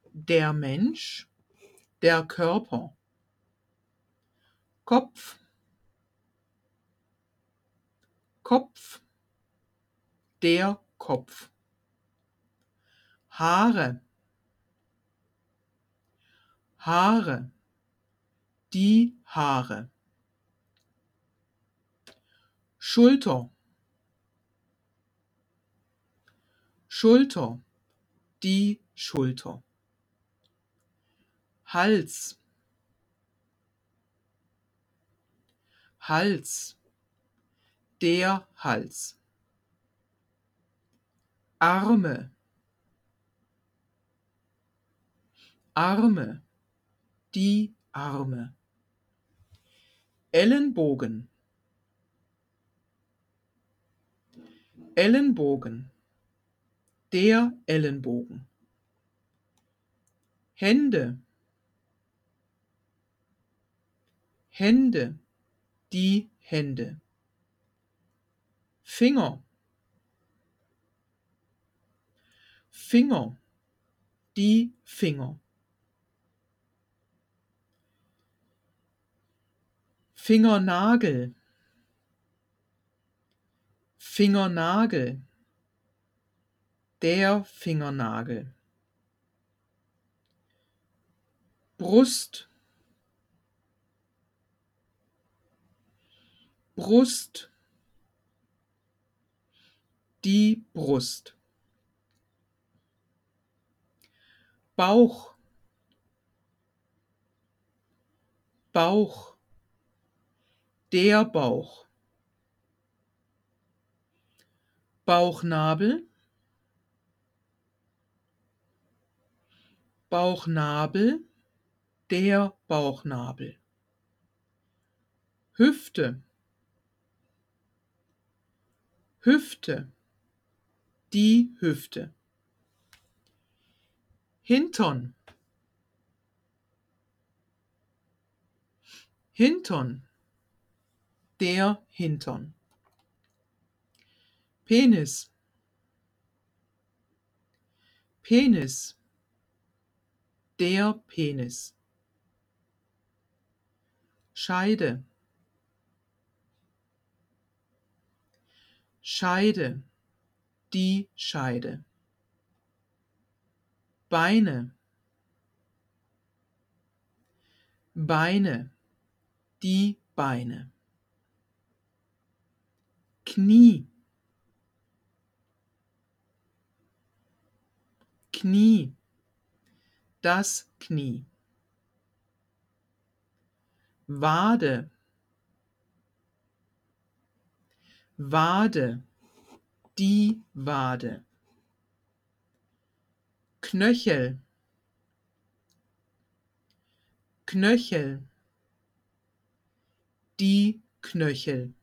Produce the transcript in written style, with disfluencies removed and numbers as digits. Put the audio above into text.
der Mensch, der Körper, Kopf, Kopf, der Kopf, Haare, Haare, die Haare, Schulter, Schulter, die Schulter, Hals, Hals, der Hals, Arme, Arme, die Arme, Ellenbogen, Ellenbogen, der Ellenbogen, Hände, Hände, die Hände, Finger, Finger, die Finger, Fingernagel, Fingernagel, der Fingernagel, Brust, Brust, die Brust, Bauch, Bauch, der Bauch, Bauchnabel, Bauchnabel, der Bauchnabel, Hüfte, Hüfte, die Hüfte, Hintern, Hintern, der Hintern, Penis, Penis, der Penis, Scheide, Scheide, die Scheide, Beine, Beine, die Beine, Knie, Knie, das Knie, Wade, Wade, die Wade, Knöchel, Knöchel, die Knöchel,